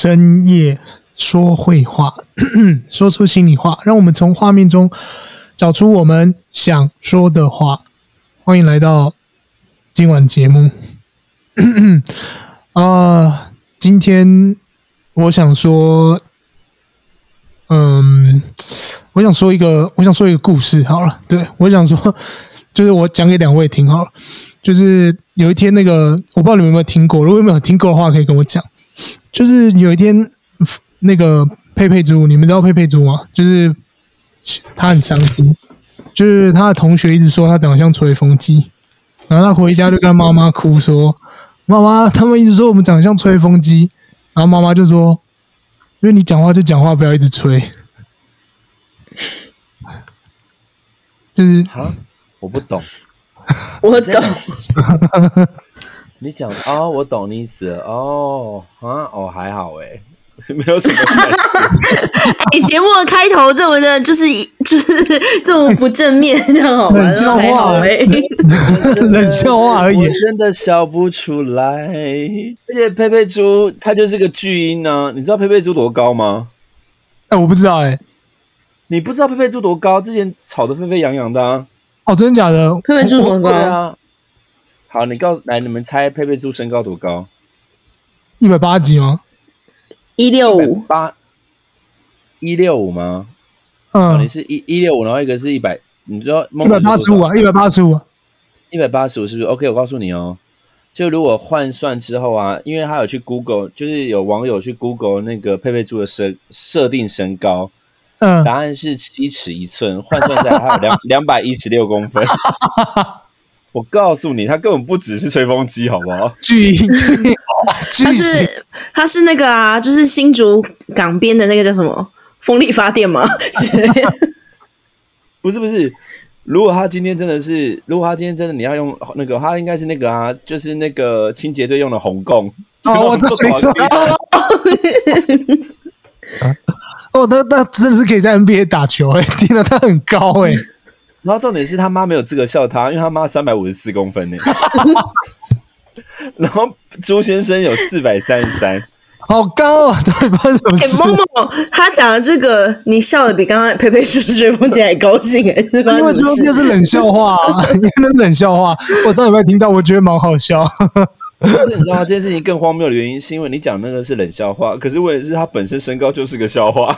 深夜说会话，说出心里话，让我们从画面中找出我们想说的话。欢迎来到今晚节目。今天我想说，我想说一个故事好了。对，我想说，就是我讲给两位听好了。就是有一天我不知道你们有没有听过，如果没有听过的话，可以跟我讲。就是有一天，那个佩佩猪，你们知道佩佩猪吗？就是他很伤心，就是他的同学一直说他长得像吹风机，然后他回家就跟妈妈哭说：“妈妈，他们一直说我们长得像吹风机。”然后妈妈就说：“因为你讲话就讲话，不要一直吹。”就是我不懂， 我懂。 你讲哦，我懂你意思了还好没有什么感觉。 节目的开头这么的，就是这么不正面，这样好吗？ 冷笑话冷笑话而已， 我真的笑不出来。而且佩佩猪它就是个巨婴呢，你知道佩佩猪多高吗？ 我不知道你不知道佩佩猪多高？之前吵得沸沸扬扬的啊。 哦，真的假的？ 佩佩猪多高？ 对啊。好，你们猜佩佩猪身高多高 ？180几吗 ？165。 165吗？你是165，然后一个是100，你知道 185啊，185啊 ，185是不是 ？OK， 我告诉你哦，就如果换算之后啊，因为他有去 Google， 就是有网友去 Google 那个佩佩猪的设定身高，答案是7尺1寸，换算下来还有216公分。我告诉你，他根本不只是吹风机，好不好？ 巨婴， 他是那个啊，就是新竹港边的那个叫什么风力发电吗？ 不是，如果他今天真的你要用那个，他应该是那个啊，就是那个清洁队用的红供。 我知道你说。那真的是可以在 NBA 打球天哪，他很高然后重点是他妈没有资格笑他，因为他妈354公分然后朱先生有433， 好高啊！对，发生什么事？ 某某，他讲的这个，你笑的比刚刚佩佩猪吹风机还高兴是吧？ 因为这是冷笑话因为冷笑话，我上礼拜听到，我觉得蛮好笑。 你知道吗？这件事情更荒谬的原因，是因为你讲那个是冷笑话，可是问题是他本身身高就是个笑话。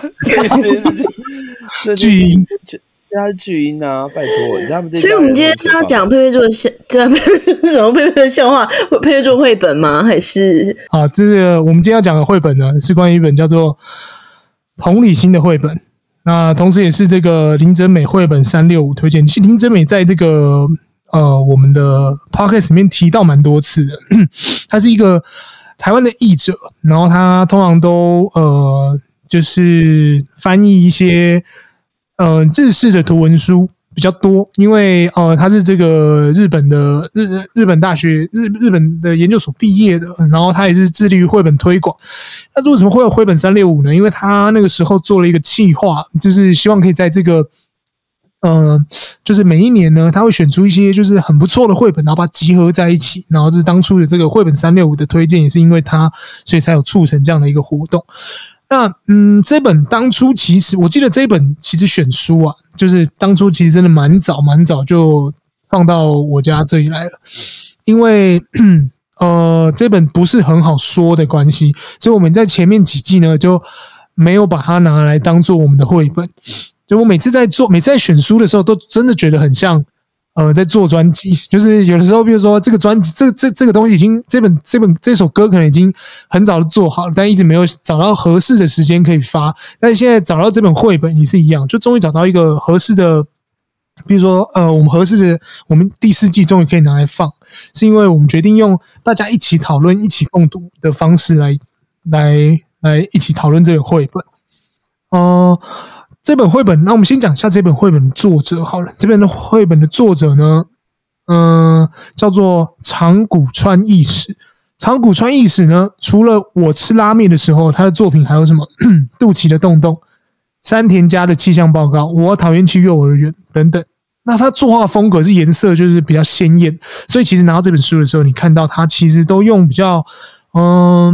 巨婴。 他是巨婴啊，拜托！他们所以我们今天是要讲佩佩猪的什么佩佩的笑话？佩佩猪绘本吗？还是这个我们今天要讲的绘本呢，是关于一本叫做《同理心》的绘本。那同时也是这个林真美绘本365推荐。其实林真美在这个我们的 podcast 里面提到蛮多次的。他是一个台湾的译者，然后他通常都就是翻译一些日式的图文书比较多，因为他是这个日本的日本大学日本的研究所毕业的，然后他也是致力于绘本推广。那为什么会有绘本365呢？因为他那个时候做了一个企划，就是希望可以在这个就是每一年呢，他会选出一些就是很不错的绘本，然后把它集合在一起，然后这是当初的这个绘本365的推荐，也是因为他，所以才有促成这样的一个活动。那这本当初其实我记得这本其实选书啊，就是当初其实真的蛮早就放到我家这里来了，因为这本不是很好说的关系，所以我们在前面几季呢就没有把它拿来当做我们的绘本。就我每次在选书的时候，都真的觉得很像在做专辑，就是有的时候，比如说这个专辑，这个东西已经这首歌可能已经很早就做好了，但一直没有找到合适的时间可以发。但是现在找到这本绘本也是一样，就终于找到一个合适的，比如说我们第4季终于可以拿来放，是因为我们决定用大家一起讨论、一起共读的方式来一起讨论这本绘本。这本绘本，那我们先讲一下这本绘本的作者好了。这本的绘本的作者呢，叫做长谷川义史。长谷川义史呢，除了我吃拉面的时候，他的作品还有什么？肚脐的洞洞、山田家的气象报告、我讨厌去幼儿园等等。那他作画风格是颜色就是比较鲜艳，所以其实拿到这本书的时候，你看到他其实都用比较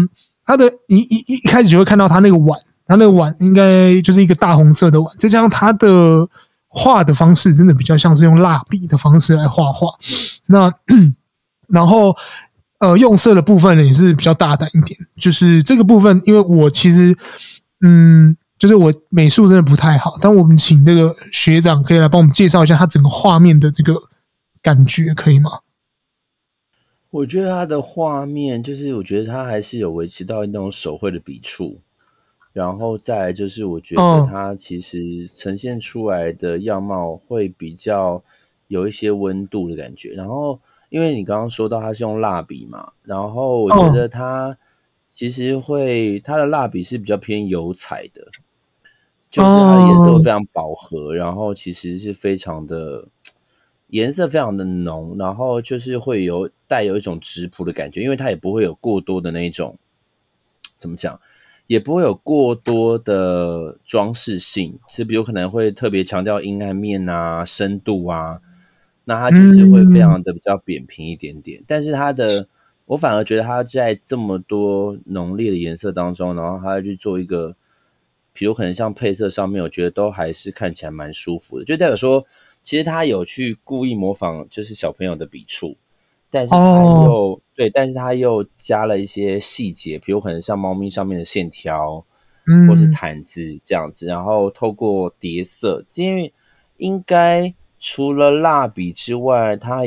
它的一开始就会看到它那个碗，它那个碗应该就是一个大红色的碗，再加上它的画的方式真的比较像是用蜡笔的方式来画画。那然后用色的部分呢也是比较大胆一点，就是这个部分，因为我其实就是我美术真的不太好，但我们请这个学长可以来帮我们介绍一下他整个画面的这个感觉，可以吗？ 我觉得他的画面就是我觉得他还是有维持到那种手绘的笔触，然后再来就是我觉得他其实呈现出来的样貌会比较有一些温度的感觉，然后因为你刚刚说到他是用蜡笔嘛，然后我觉得他其实他的蜡笔是比较偏油彩的，就是它的颜色会非常饱和，然后其实是非常的颜色非常的浓，然后就是会带有一种质朴的感觉，因为它也不会有过多的那种怎么讲，也不会有过多的装饰性，是比如可能会特别强调阴暗面啊、深度啊，那它就是会非常的比较扁平一点点，但是我反而觉得它在这么多浓烈的颜色当中，然后它去做一个比如可能像配色上面，我觉得都还是看起来蛮舒服的，就代表说其实他有去故意模仿就是小朋友的笔触，但是他又加了一些细节，比如可能像猫咪上面的线条，或是毯子这样子，然后透过叠色，因为应该除了蜡笔之外，他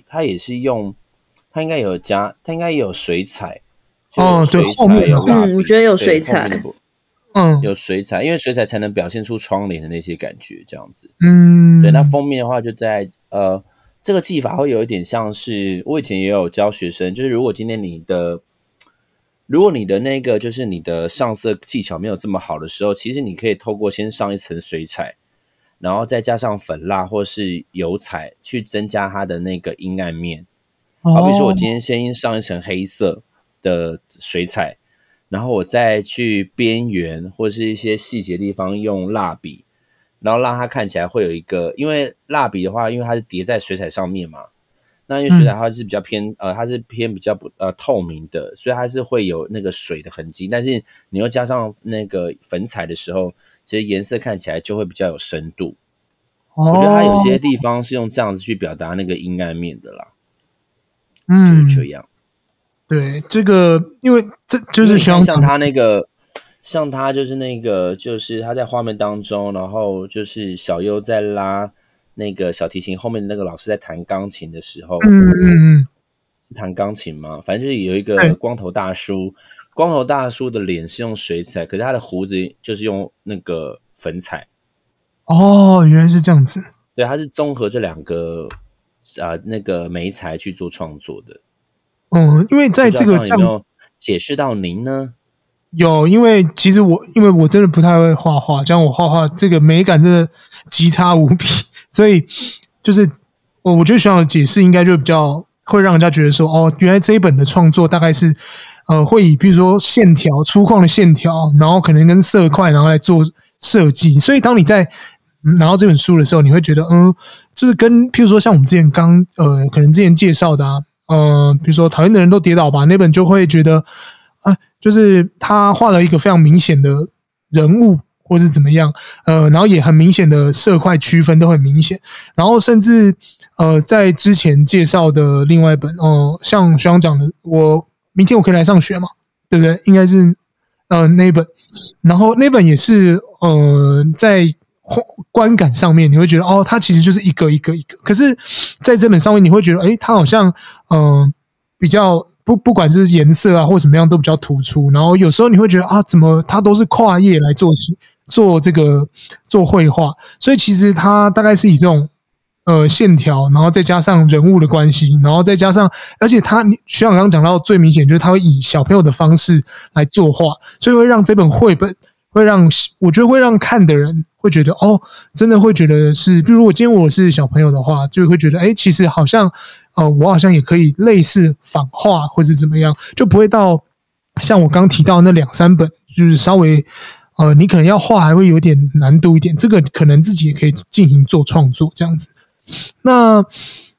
应该也有水彩， 对，后面有蜡笔， 我觉得有水彩。 有水彩，因为水彩才能表现出窗帘的那些感觉，这样子。对，那封面的话就在这个技法会有一点像是我以前也有教学生，就是如果今天你的那个就是你的上色技巧没有这么好的时候，其实你可以透过先上一层水彩，然后再加上粉蜡或是油彩去增加它的那个阴暗面。好比说我今天先上一层黑色的水彩，然后我再去边缘或是一些细节地方用蜡笔，然后让它看起来会有一个，因为蜡笔的话，因为它是叠在水彩上面嘛，那因为水彩它是比较偏它是偏比较透明的，所以它是会有那个水的痕迹，但是你又加上那个粉彩的时候，其实颜色看起来就会比较有深度。我觉得它有些地方是用这样子去表达那个阴暗面的啦，就是这样。 对，这个因为这就是像他就是那个就是他在画面当中，然后就是小优在拉那个小提琴，后面的那个老师在弹钢琴的时候，是弹钢琴吗？反正就是有一个光头大叔的脸是用水彩，可是他的胡子就是用那个粉彩。 原来是这样子。 对，他是综合这两个那个媒材去做创作的。 因为在这个有没有解释到您呢？ 有，因为其实因为我真的不太会画画，这样我画画这个美感真的极差无比，所以就是我觉得学长的解释应该就比较会让人家觉得说，原来这一本的创作大概是会以比如说线条粗犷的线条，然后可能跟色块然后来做设计，所以当你在拿到这本书的时候，你会觉得就是跟譬如说像我们之前可能之前介绍的比如说讨厌的人都跌倒吧，那本就会觉得就是他画了一个非常明显的人物或是怎么样，然后也很明显的色块区分都很明显，然后甚至在之前介绍的另外一本像学长讲的，明天我可以来上学嘛，对不对？应该是那一本，然后那本也是在观感上面你会觉得它其实就是一个一个一个，可是在这本上面你会觉得它好像比较不管是颜色啊或怎么样都比较突出，然后有时候你会觉得怎么它都是跨页来做这个做绘画，所以其实它大概是以这种线条，然后再加上人物的关系，然后再加上，而且学长刚刚讲到最明显就是他会以小朋友的方式来作画，所以会让这本绘本我觉得会让看的人会觉得真的会觉得是，比如如果今天我是小朋友的话，就会觉得其实好像我好像也可以类似仿画或是怎么样，就不会到像我刚提到那2-3本，就是稍微你可能要画还会有点难度一点，这个可能自己也可以进行做创作这样子。那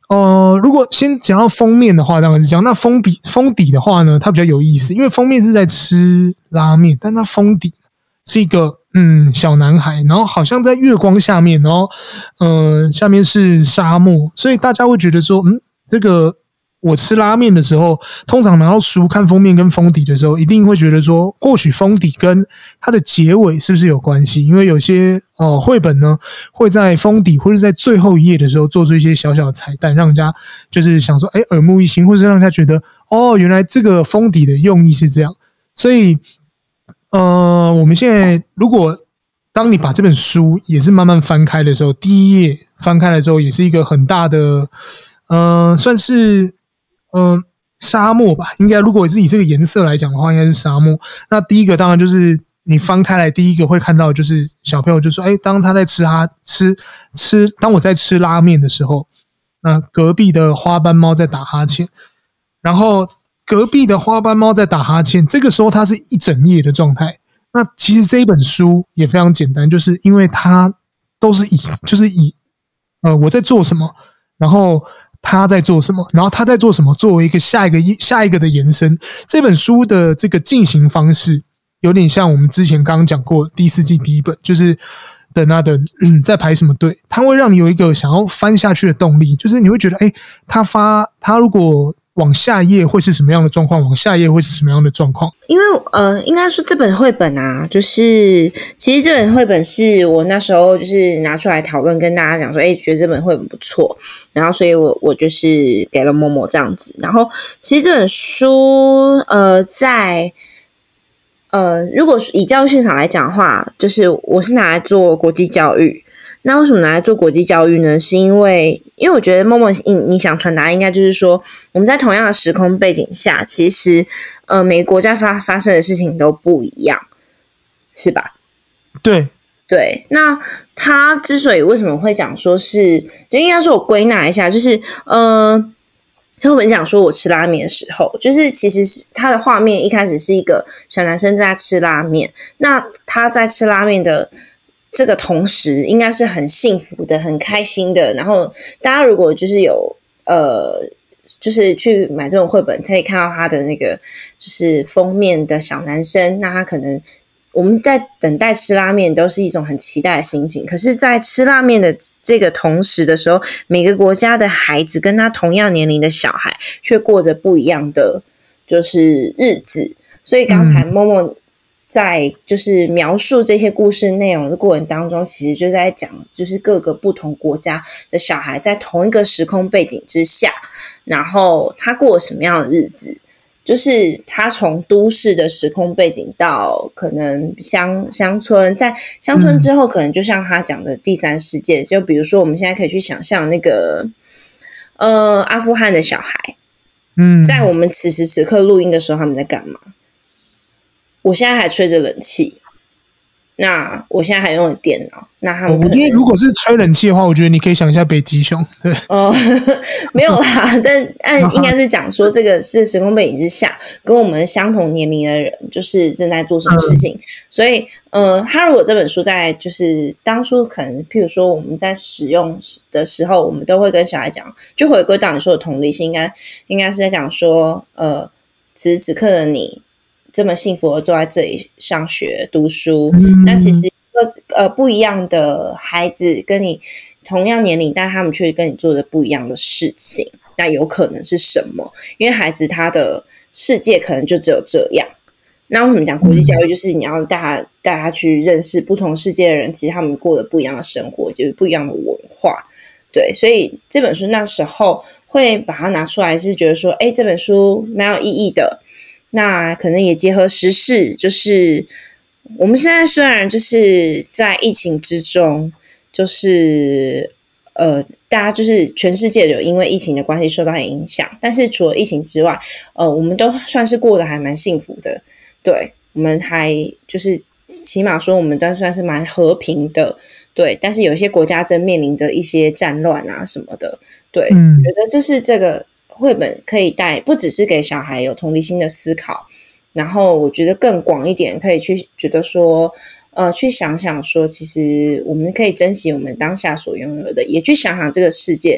如果先讲到封面的话，当然是这样。那封底的话呢，它比较有意思，因为封面是在吃拉面，但它封底是一个小男孩，然后好像在月光下面，然后下面是沙漠，所以大家会觉得说，这个我吃拉面的时候，通常拿到书看封面跟封底的时候，一定会觉得说，或许封底跟它的结尾是不是有关系？因为有些绘本呢会在封底或者在最后一页的时候做出一些小小的彩蛋，让人家就是想说，耳目一新，或是让人家觉得原来这个封底的用意是这样。所以我们现在如果当你把这本书也是慢慢翻开的时候，第一页翻开的时候，也是一个很大的算是沙漠吧，应该如果是以这个颜色来讲的话，应该是沙漠。那第一个当然就是你翻开来，第一个会看到就是小朋友就说：“当他在当我在吃拉面的时候，那隔壁的花斑猫在打哈欠，然后隔壁的花斑猫在打哈欠。这个时候它是一整页的状态。那其实这一本书也非常简单，就是因为它都是以我在做什么，然后他在做什么，然后他在做什么，作为一个下一个的延伸。这本书的这个进行方式有点像我们之前刚刚讲过第4季第1本，就是等啊等，在排什么队，它会让你有一个想要翻下去的动力，就是你会觉得他如果往下一页会是什么样的状况，往下一页会是什么样的状况。 因为应该说这本绘本啊，就是其实这本绘本是我那时候就是拿出来讨论，跟大家讲说觉得这本绘本不错，然后所以我就是给了某某这样子。然后其实这本书在如果以教育现场来讲的话，就是我是拿来做国际教育。那为什么拿来做国际教育呢？是因为我觉得默默你想传达应该就是说，我们在同样的时空背景下，其实每个国家发生的事情都不一样，是吧？ 对， 那他之所以为什么会讲说是，就应该说我归纳一下，就是他们讲说我吃拉面的时候，就是其实是他的画面一开始是一个小男生在吃拉面，那他在吃拉面的这个同时应该是很幸福的，很开心的。然后大家如果就是有就是去买这种绘本，可以看到他的那个就是封面的小男生，那他可能我们在等待吃拉面都是一种很期待的心情，可是在吃拉面的这个同时的时候，每个国家的孩子跟他同样年龄的小孩却过着不一样的就是日子。所以刚才默默在就是描述这些故事内容的过程当中，其实就在讲就是各个不同国家的小孩在同一个时空背景之下，然后他过什么样的日子，就是他从都市的时空背景到可能乡村，在乡村之后可能就像他讲的第三世界，就比如说我们现在可以去想象那个阿富汗的小孩，在我们此时此刻录音的时候他们在干嘛？我现在还吹着冷气，那我现在还用了电脑，那他们我觉得如果是吹冷气的话，我觉得你可以想一下北极熊。对没有啦，但应该是讲说这个是时空背景之下跟我们相同年龄的人就是正在做什么事情，所以他如果这本书在就是当初可能譬如说我们在使用的时候，我们都会跟小孩讲，就回归到你说的同理心，应该是在讲说此时此刻的你这么幸福的坐在这里上学读书，那其实不一样的孩子跟你同样年龄，但他们却跟你做的不一样的事情，那有可能是什么？因为孩子他的世界可能就只有这样。那为什么讲国际教育，就是你要带他去认识不同世界的人，其实他们过的不一样的生活，就是不一样的文化。对，所以这本书那时候会把它拿出来，是觉得说这本书蛮有意义的，那可能也结合时事，就是我们现在虽然就是在疫情之中，就是大家就是全世界有因为疫情的关系受到影响，但是除了疫情之外，我们都算是过得还蛮幸福的。对，我们还就是起码说我们都算是蛮和平的。对，但是有一些国家正面临的一些战乱啊什么的。对，觉得这是这个绘本可以带，不只是给小孩有同理心的思考，然后我觉得更广一点，可以去觉得说去想想说，其实我们可以珍惜我们当下所拥有的，也去想想这个世界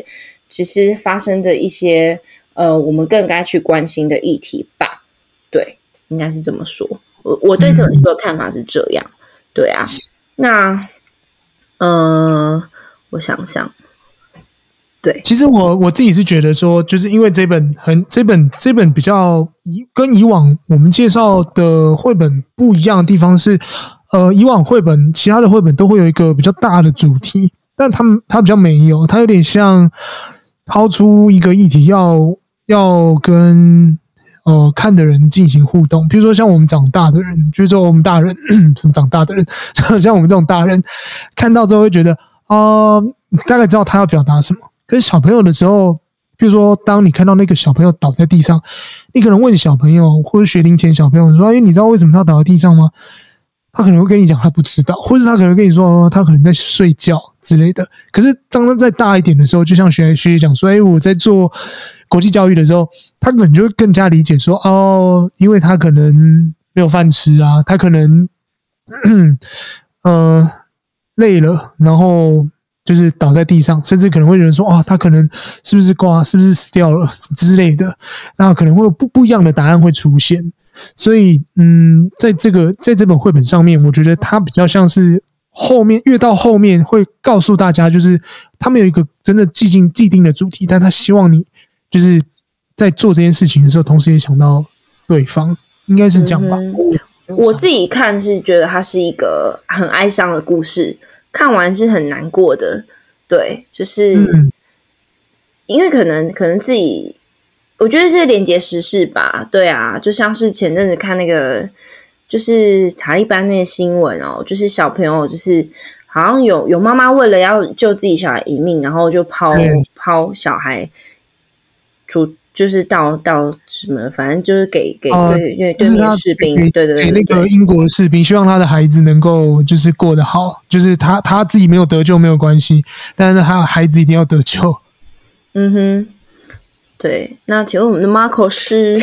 其实发生的一些我们更该去关心的议题吧。对，应该是这么说。我对这本书的看法是这样。对啊，那我想想。对， 其实我自己是觉得说，就是因为这本比较跟以往我们介绍的绘本不一样的地方是，以往绘本其他的绘本都会有一个比较大的主题，但它比较没有，它有点像抛出一个议题要跟看的人进行互动。比如说像我们长大的人，就是说我们大人什么长大的人，像我们这种大人看到之后会觉得大概知道他要表达什么。可是小朋友的时候，比如说当你看到那个小朋友倒在地上，你可能问小朋友或者学龄前小朋友说：“你知道为什么他倒在地上吗？”他可能会跟你讲他不知道，或者他可能跟你说他可能在睡觉之类的。可是当他再大一点的时候，就像学姐讲说：“我在做国际教育的时候，他可能就会更加理解说因为他可能没有饭吃啊，他可能累了，然后。”就是倒在地上，甚至可能会有人说他可能是不是死掉了之类的，那可能会有不一样的答案会出现。所以在这本绘本上面，我觉得它比较像是越到后面会告诉大家，就是他们有一个真的既定的主题，但他希望你就是在做这件事情的时候，同时也想到对方，应该是这样吧。 我自己看是觉得它是一个很哀伤的故事。看完是很难过的，对，就是因为可能自己，我觉得是连结时事吧，对啊，就像是前阵子看那个就是塔利班那个新闻就是小朋友就是好像有妈妈为了要救自己小孩一命，然后就抛小孩出。就是到什么，反正就是给对面士兵，对， 给那个英国的士兵，希望他的孩子能够就是过得好，就是他自己没有得救没有关系，但是他的孩子一定要得救。 对。那请问我们的 Marco 是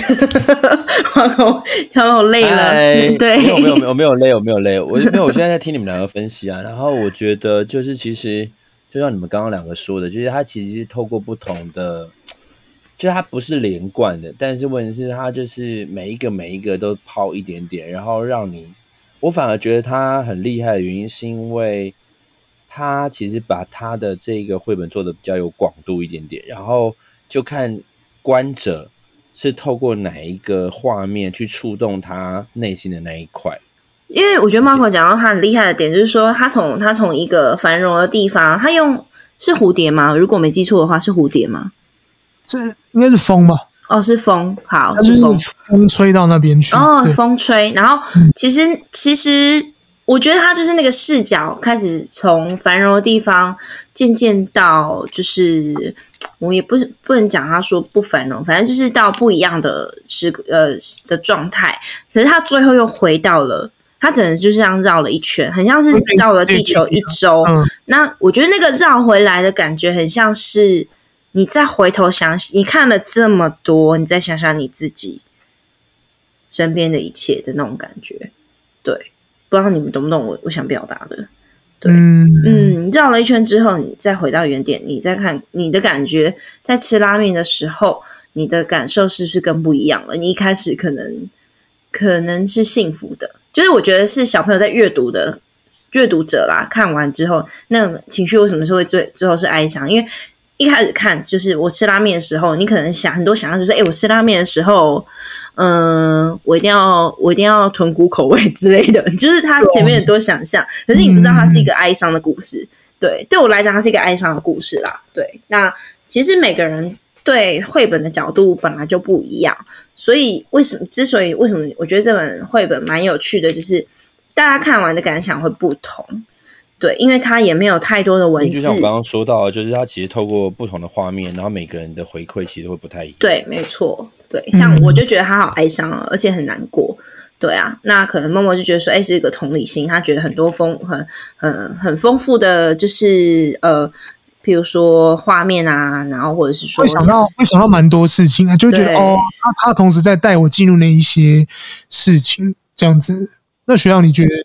Marco 累了？对， 我没有累，我现在在听你们两个分析啊，然后我觉得就是其实就像你们刚刚两个说的，就是他其实是透过不同的。就是它不是连贯的，但是问题是它就是每一个都抛一点点，然后让你，我反而觉得它很厉害的原因是因为它其实把它的这个绘本做的比较有广度一点点，然后就看观者是透过哪一个画面去触动他内心的那一块。 因为我觉得 Marco 讲到他很厉害的点，就是说他从一个繁荣的地方，他用是蝴蝶吗？如果没记错的话，是蝴蝶吗？ 这应该是风吧？ 是风，好， 是风吹到那边去。 风吹，然后其实我觉得他就是那个视角开始从繁荣的地方渐渐到，就是我也不能讲他说不繁荣，反正就是到不一样的的状态。可是他最后又回到了。他整个就是这样绕了一圈，很像是绕了地球一周。那我觉得那个绕回来的感觉，很像是。你再回头想，你看了这么多，你再想想你自己身边的一切的那种感觉，对，不知道你们懂不懂我想表达的？对，绕了一圈之后，你再回到原点，你再看你的感觉，在吃拉面的时候，你的感受是不是更不一样了？你一开始可能是幸福的，就是我觉得是小朋友在阅读者啦，看完之后，那种情绪为什么是会最后是哀伤？因为一开始看就是我吃拉面的时候，你可能很多想象就是我吃拉面的时候，我一定要豚骨口味之类的，就是他前面很多想象，可是你不知道它是一个哀伤的故事。对我来讲，它是一个哀伤的故事啦。对，那其实每个人对绘本的角度本来就不一样，所以为什么我觉得这本绘本蛮有趣的，就是大家看完的感想会不同。对，因为它也没有太多的文字， 就像我刚刚说到的，就是它其实透过不同的画面，然后每个人的回馈其实会不太一样。 对，没错，对，像我就觉得他好哀伤而且很难过。对啊，那可能默默就觉得说，是一个同理心，他觉得很多很丰富的，就是譬如说画面啊，然后或者是说会想到蛮多事情啊，就会觉得他同时在带我进入那一些事情，这样子。那学长，你觉得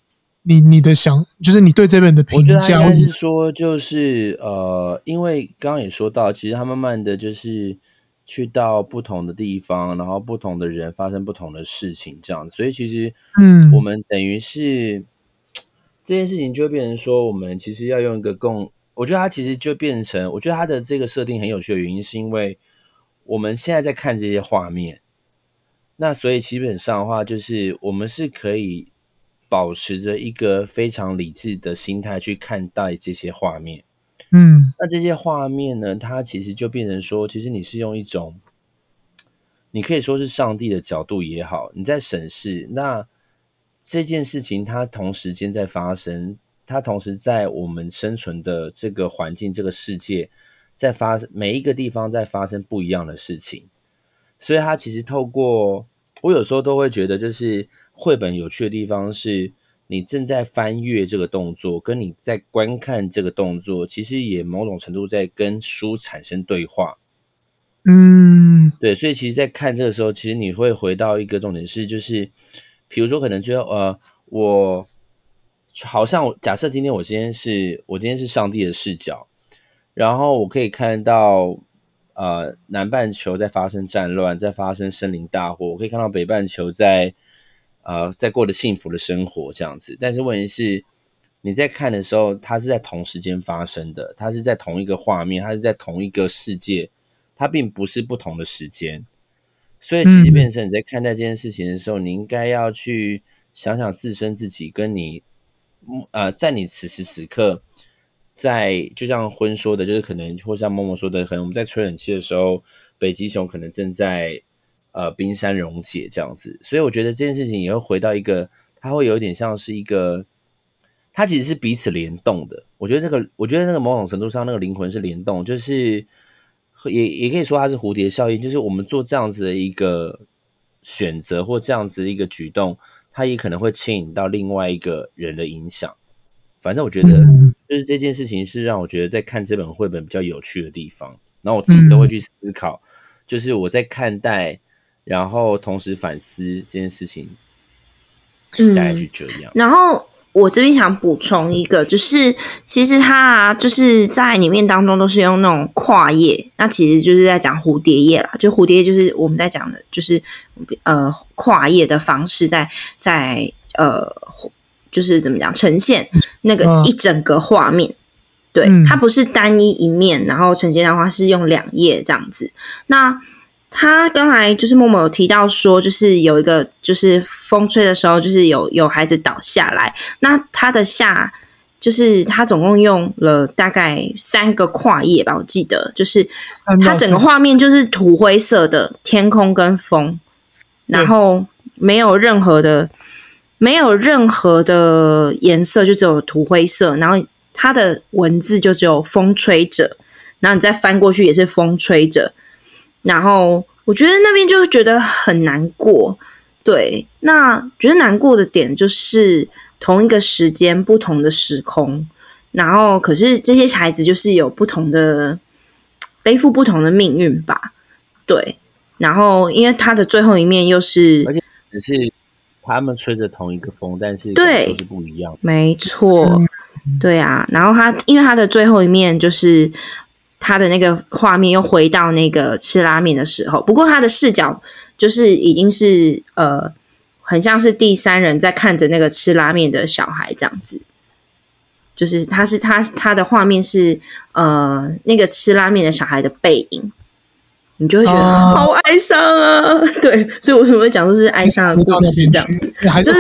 你的就是你对这本的评价？ 我觉得应该是说，就是因为刚刚也说到，其实他慢慢的就是去到不同的地方，然后不同的人发生不同的事情，这样，所以其实我们等于是这件事情就会变成说，我们其实要用一个我觉得它其实就变成，我觉得它的这个设定很有趣的原因，是因为我们现在在看这些画面，那所以基本上的话，就是我们是可以保持着一个非常理智的心态去看待这些画面。那这些画面呢，它其实就变成说，其实你是用一种，你可以说是上帝的角度也好，你在审视那这件事情，它同时间在发生，它同时在我们生存的这个环境、这个世界，在每一个地方在发生不一样的事情。所以它其实透过，我有时候都会觉得，就是绘本有趣的地方是，你正在翻阅这个动作，跟你在观看这个动作，其实也某种程度在跟书产生对话。对，所以其实在看这个时候，其实你会回到一个重点是，就是比如说可能觉得我好像假设今天我今天是上帝的视角，然后我可以看到南半球在发生战乱，在发生森林大火，我可以看到北半球在过得幸福的生活这样子。但是问题是，你在看的时候，它是在同时间发生的，它是在同一个画面，它是在同一个世界，它并不是不同的时间。所以其实变成你在看待这件事情的时候，你应该要去想想自己跟你在你此时此刻，就像婚说的，就是可能或像默默说的，可能我们在吹冷气的时候，北极熊可能正在冰山溶解这样子。所以我觉得这件事情也会回到一个，它会有一点像是一个，它其实是彼此联动的。我觉得那个某种程度上，那个灵魂是联动，就是也可以说它是蝴蝶效应，就是我们做这样子的一个选择或这样子的一个举动，它也可能会牵引到另外一个人的影响。反正我觉得就是这件事情是让我觉得在看这本绘本比较有趣的地方，然后我自己都会去思考，就是我在看待然后同时反思这件事情，大概是这样。 然后我这边想补充一个，就是其实它就是在里面当中都是用那种跨页，那其实就是在讲蝴蝶页啦，就蝴蝶就是我们在讲的，就是跨页的方式在就是怎么讲呈现那个一整个画面。对，它不是单一面，然后呈现的话是用2页这样子。那他刚才就是默默有提到说，就是有一个就是风吹的时候，就是有孩子倒下来，那他的就是他总共用了大概3个跨页吧，我记得就是他整个画面就是土灰色的天空跟风，然后没有任何的颜色，就只有土灰色，然后它的文字就只有风吹着，然后你再翻过去也是风吹着，然后我觉得那边就觉得很难过。对，那觉得难过的点就是同一个时间不同的时空，然后可是这些孩子就是有不同的背负不同的命运吧。对，然后因为他的最后一面又是， 而且只是他们吹着同一个风，但是感受是不一样的。 没错，对啊。然后因为他的最后一面就是他的那个画面又回到那个吃拉面的时候，不过他的视角就是已经是很像是第三人在看着那个吃拉面的小孩这样子，就是他的画面是那个吃拉面的小孩的背影，你就会觉得好哀伤啊。对，所以我会讲说是哀伤的故事这样子。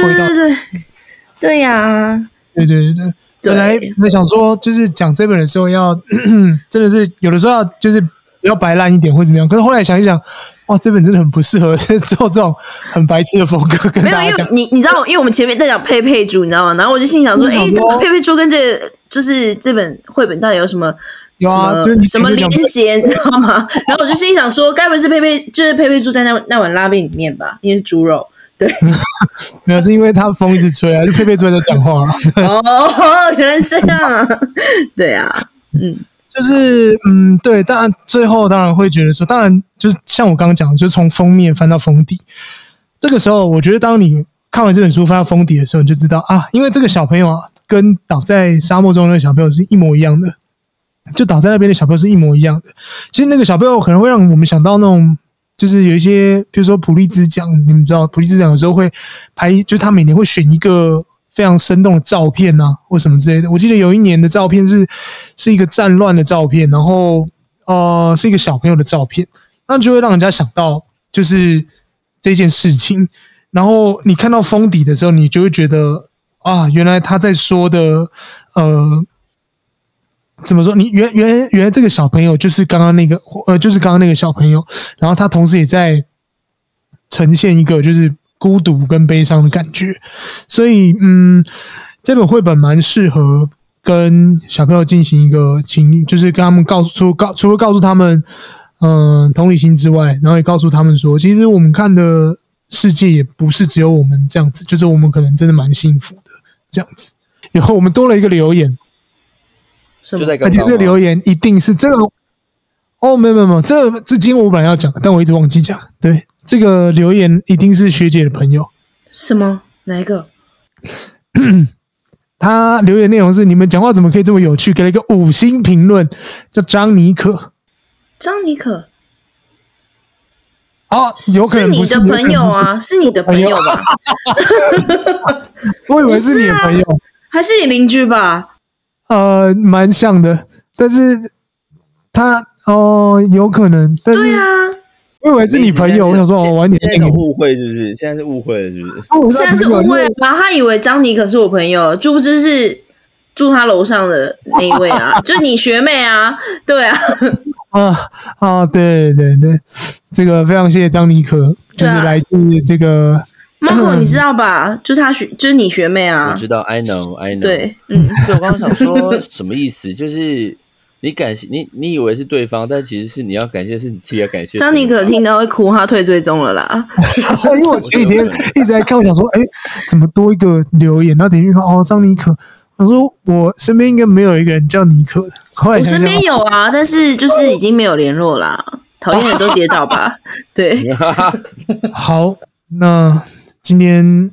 对呀， 对。本来我想说，就是讲这本的时候要真的是有的时候要就是不要白烂一点或怎么样，可是后来想一想，哇，这本真的很不适合做这种很白痴的风格跟大家讲。 你知道，因为我们前面在讲佩佩猪，你知道吗？然后我就心想说，佩佩猪跟就是这本绘本到底有什么？ 有啊， 什么连结，你知道吗？然后我就心想说，该不是佩佩猪在那碗拉面里面吧？因为是猪肉。对， 没有，是因为他风一直吹啊，就佩佩猪在讲话哦，原来这样啊！对啊， 就是对，当然最后当然会觉得说，当然就是像我刚刚讲的，就是从封面翻到封底，这个时候我觉得当你看完这本书翻到封底的时候，你就知道啊，因为这个小朋友啊，跟倒在沙漠中的那个小朋友是一模一样的，就倒在那边的小朋友是一模一样的。其实那个小朋友可能会让我们想到那种，就是有一些，比如说普利兹奖，你们知道普利兹奖有时候会拍，就是他每年会选一个非常生动的照片啊，或什么之类的。我记得有一年的照片是一个战乱的照片，然后是一个小朋友的照片，那就会让人家想到就是这件事情。然后你看到封底的时候，你就会觉得啊，原来他在说的怎么说？你原来这个小朋友就是刚刚那个就是刚刚那个小朋友，然后他同时也在呈现一个就是孤独跟悲伤的感觉。所以这本绘本蛮适合跟小朋友进行一个就是跟他们除了告诉他们同理心之外，然后也告诉他们说，其实我们看的世界也不是只有我们这样子，就是我们可能真的蛮幸福的这样子。然后我们多了一个留言， 就在而且这个留言一定是这个没有，这今天我本来要讲，但我一直忘记讲。对，这个留言一定是学姐的朋友。 什么？哪一个？ 他留言内容是：你们讲话怎么可以这么有趣？给了一个5星评论，叫张尼可。 张尼可。 有可能是你的朋友啊，是你的朋友吧？ 我以为是你的朋友， 还是你邻居吧？ 蛮像的，但是他有可能，但是对啊， 我以为是你朋友，我想说晚点现在是误会是不是？现在是误会了是不是？ 现在是误会吗？他以为张尼可是我朋友，殊不知是住他楼上的那一位啊，就是你学妹啊，对啊。 对，这个非常谢谢张尼可，就是来自这个 Marco， 你知道吧？就是你学妹啊。 我知道 ，I know。 对， 所以我刚刚想说什么意思，就是你以为是对方，但其实是你要感谢，是你自己要感谢。 张尼可听到会哭，他退追踪了啦。 因为我前几天一直在看，我想说，怎么多一个留言？然后点进去看，张尼可。我说我身边应该没有一个人叫尼可的。后来我身边有啊，但是就是已经没有联络啦。讨厌的都跌倒吧。对。 好，那今天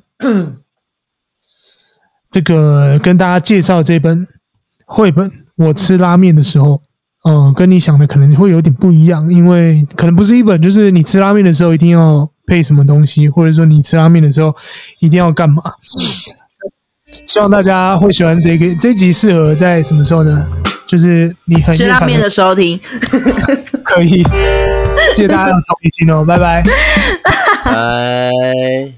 这个跟大家介绍这本绘本，我吃拉面的时候，跟你想的可能会有点不一样，因为可能不是一本就是你吃拉面的时候一定要配什么东西，或者说你吃拉面的时候一定要干嘛。希望大家会喜欢这一集，适合在什么时候呢？就是你很吃拉面的时候听， 可以。谢谢大家的同理心哦，拜拜。 拜。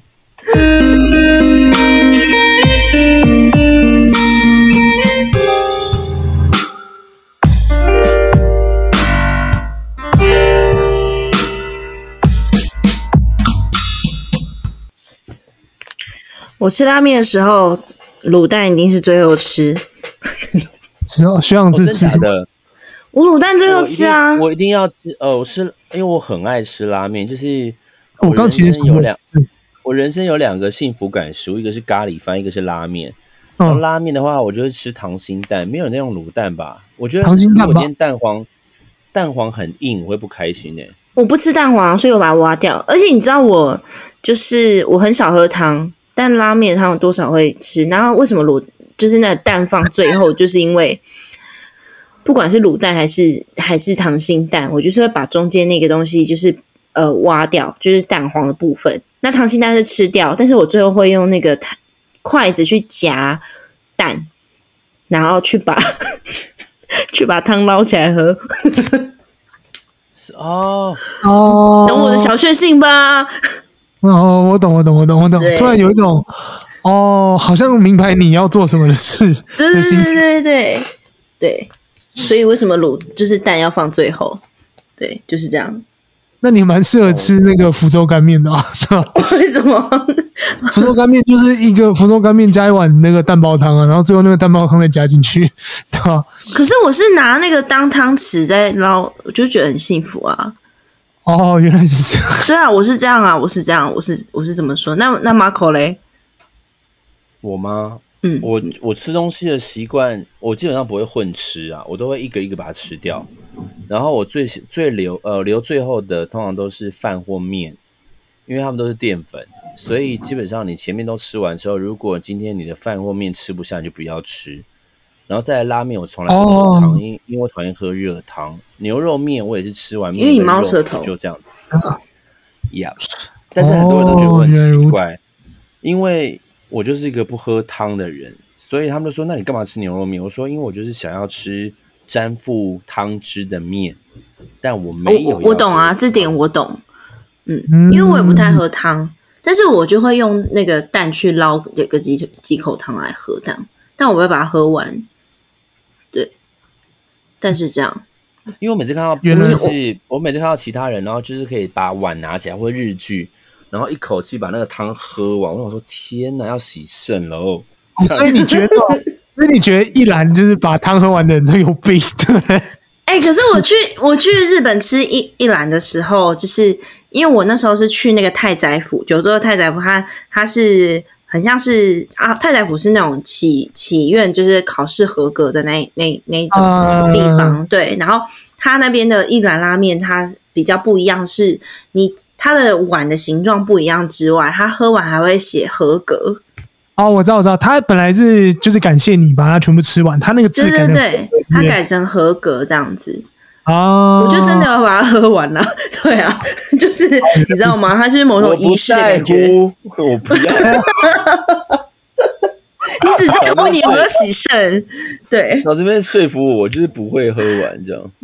我吃拉面的时候，卤蛋一定是最后吃。 学长是吃什么？ 我卤蛋最后吃啊！ 我一定要吃我吃，因为我很爱吃拉面，就是我刚其实我人生有2个幸福感食物，一个是咖喱饭，一个是拉面。然后拉面的话，我就会吃溏心蛋，没有那种卤蛋吧？我觉得如果今天蛋黄很硬，我会不开心欸。 我不吃蛋黄，所以我把它挖掉。而且你知道我很少喝汤。但拉面他们多少会吃，然后为什么就是那蛋放最后，就是因为不管是卤蛋还是溏心蛋，我就是会把中间那个东西就是挖掉，就是蛋黄的部分。那溏心蛋是吃掉，但是我最后会用那个筷子去夹蛋，然后去把汤捞起来喝。懂我的小确幸吧？ 我懂。突然有一种好像明白你要做什么的事的心情。 对，所以为什么就是蛋要放最后？对，就是这样。 那你蛮适合吃那个福州干面的啊？ 为什么？ 福州干面就是一个福州干面加一碗那个蛋包汤啊，然后最后那个蛋包汤再加进去，对吧？ 可是我是拿那个当汤匙在捞，我就觉得很幸福啊。 原来是这样。 对啊，我是这样啊，我是这么说。那 Marco 嘞？ 我吗？我吃东西的习惯，我基本上不会混吃啊，我都会一个一个把它吃掉。然后我最留最后的通常都是饭或面，因为他们都是淀粉， 所以基本上你前面都吃完之后，如果今天你的饭或面吃不下，你就不要吃。然后再来拉面，我从来不喝汤，因为我讨厌喝热汤。牛肉面我也是吃完面因为你猫舌头就这样子。但是很多人都觉得我很奇怪，因为我就是一个不喝汤的人，所以他们就说：“那你干嘛吃牛肉面？”我说：“因为我就是想要吃沾附汤汁的面，但我没有。” 我懂啊，这点我懂。因为我也不太喝汤，但是我就会用那个蛋去捞个几口汤来喝，这样。但我不会把它喝完。对，但是这样， 因为我每次看到我每次看到其他人，然后就是可以把碗拿起来或日剧，然后一口气把那个汤喝完，我想说天哪，要洗肾喽！ 所以你觉得一兰就是把汤喝完的人都有病，对？ 可是我去日本吃一兰的时候，就是因为我那时候是去那个太宰府，九州的太宰府，它是很像是太宰府是那种祈愿，就是考试合格的那种地方，对。然后它那边的一兰拉面，它比较不一样，是它的碗的形状不一样之外，它喝完还会写合格。 我知道，他本来就是感谢你把它全部吃完，他那个字改对，他改成合格这样子。 我就真的要把它喝完了。对啊，就是你知道吗？它就是某种仪式的感觉。 我不要。 你只在乎你有没有洗肾？对， 到这边说服我就是不会喝完这样。